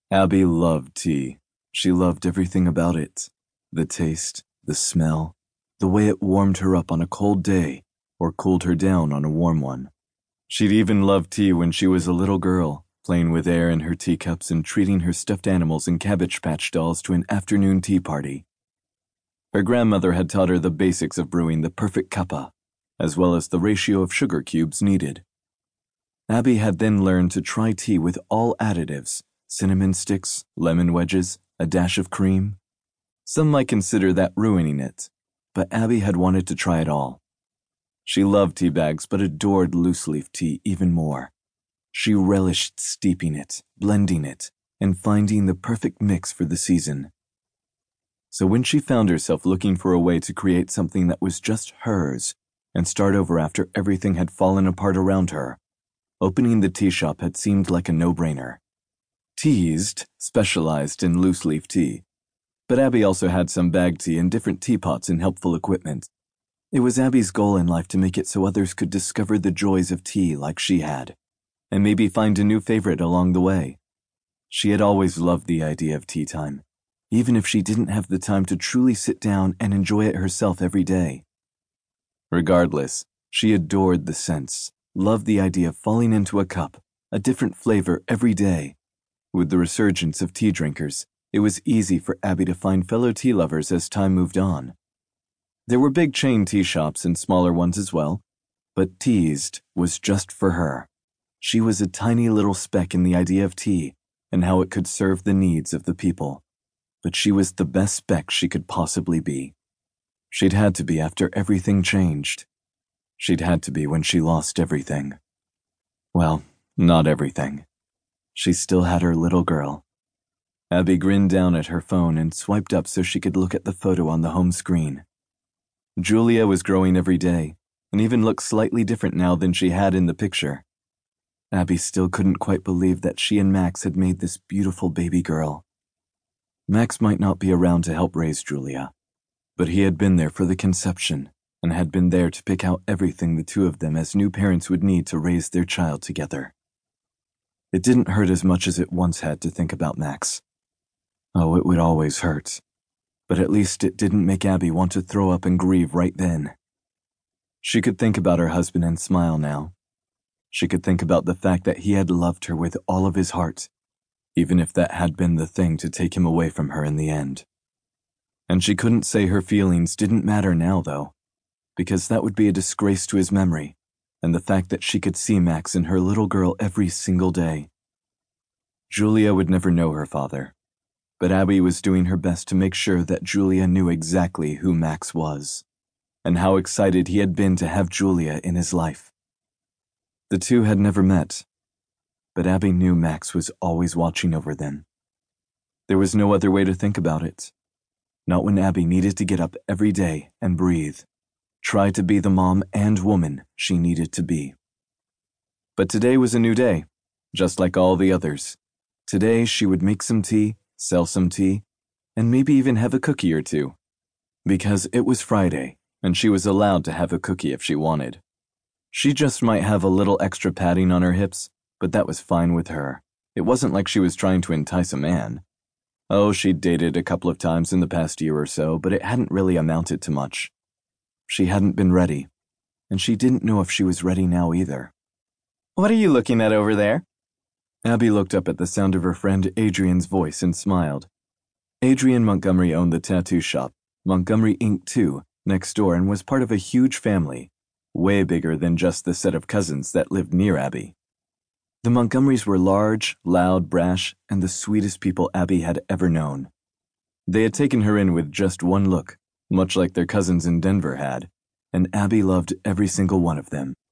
Abby loved tea. She loved everything about it. The taste, the smell, the way it warmed her up on a cold day or cooled her down on a warm one. She'd even loved tea when she was a little girl, playing with air in her teacups and treating her stuffed animals and Cabbage Patch dolls to an afternoon tea party. Her grandmother had taught her the basics of brewing the perfect cuppa, as well as the ratio of sugar cubes needed. Abby had then learned to try tea with all additives: cinnamon sticks, lemon wedges, a dash of cream. Some might consider that ruining it, but Abby had wanted to try it all. She loved tea bags but adored loose-leaf tea even more. She relished steeping it, blending it, and finding the perfect mix for the season. So when she found herself looking for a way to create something that was just hers and start over after everything had fallen apart around her, opening the tea shop had seemed like a no-brainer. Teased specialized in loose-leaf tea, but Abby also had some bag tea and different teapots and helpful equipment. It was Abby's goal in life to make it so others could discover the joys of tea like she had, and maybe find a new favorite along the way. She had always loved the idea of tea time, even if she didn't have the time to truly sit down and enjoy it herself every day. Regardless, she adored the scents, loved the idea of falling into a cup, a different flavor every day. With the resurgence of tea drinkers, it was easy for Abby to find fellow tea lovers as time moved on. There were big chain tea shops and smaller ones as well, but Teased was just for her. She was a tiny little speck in the idea of tea and how it could serve the needs of the people, but she was the best speck she could possibly be. She'd had to be after everything changed. She'd had to be when she lost everything. Well, not everything. She still had her little girl. Abby grinned down at her phone and swiped up so she could look at the photo on the home screen. Julia was growing every day, and even looked slightly different now than she had in the picture. Abby still couldn't quite believe that she and Max had made this beautiful baby girl. Max might not be around to help raise Julia, but he had been there for the conception and had been there to pick out everything the two of them as new parents would need to raise their child together. It didn't hurt as much as it once had to think about Max. Oh, it would always hurt, but at least it didn't make Abby want to throw up and grieve right then. She could think about her husband and smile now. She could think about the fact that he had loved her with all of his heart, even if that had been the thing to take him away from her in the end. And she couldn't say her feelings didn't matter now, though, because that would be a disgrace to his memory, and the fact that she could see Max and her little girl every single day. Julia would never know her father, but Abby was doing her best to make sure that Julia knew exactly who Max was, and how excited he had been to have Julia in his life. The two had never met, but Abby knew Max was always watching over them. There was no other way to think about it. Not when Abby needed to get up every day and breathe, try to be the mom and woman she needed to be. But today was a new day, just like all the others. Today she would make some tea, sell some tea, and maybe even have a cookie or two. Because it was Friday, and she was allowed to have a cookie if she wanted. She just might have a little extra padding on her hips, but that was fine with her. It wasn't like she was trying to entice a man. Oh, she'd dated a couple of times in the past year or so, but it hadn't really amounted to much. She hadn't been ready, and she didn't know if she was ready now either. "What are you looking at over there?" Abby looked up at the sound of her friend Adrian's voice and smiled. Adrian Montgomery owned the tattoo shop, Montgomery Ink. 2, next door, and was part of a huge family, way bigger than just the set of cousins that lived near Abby. The Montgomerys were large, loud, brash, and the sweetest people Abby had ever known. They had taken her in with just one look, much like their cousins in Denver had, and Abby loved every single one of them.